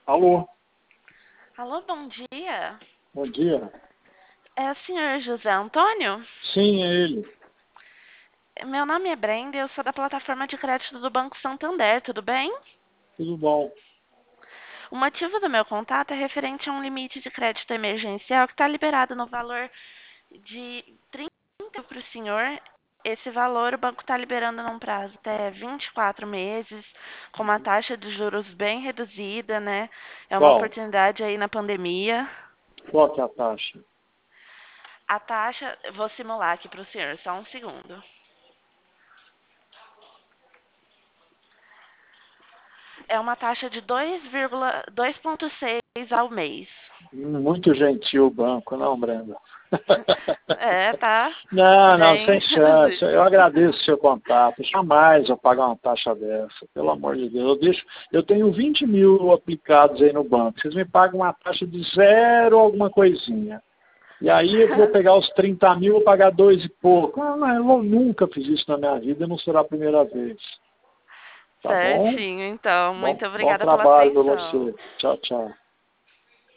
Alô, Alô, bom dia. bom dia. É o senhor José Antônio? Sim, é ele. Meu nome é Brenda e eu sou da plataforma de crédito do Banco Santander, tudo bem? Tudo bom? O motivo do meu contato é referente a um limite de crédito emergencial que está liberado no valor de 30 para o senhor. Esse valor o banco está liberando num prazo até 24 meses, com uma taxa de juros bem reduzida, né? É uma Qual? oportunidade aí na pandemia. Qual que é a taxa? A taxa, eu vou simular aqui para o senhor, só um segundo. É uma taxa de 2,6 ao mês. Muito gentil o banco, não, Brenda? É, tá Não, não, sem bem chance. reduzido. Eu agradeço o seu contato. Jamais eu pagar uma taxa dessa, pelo amor de Deus. Eu tenho 20 mil aplicados aí no banco. Vocês me pagam uma taxa de zero alguma coisinha. E aí eu vou pegar os 30 mil e pagar dois e pouco. Eu nunca fiz isso na minha vida, não será a primeira vez. Tá bom? Certinho, então. Bom, Muito bom obrigada pela trabalho para atenção. você. Tchau, tchau.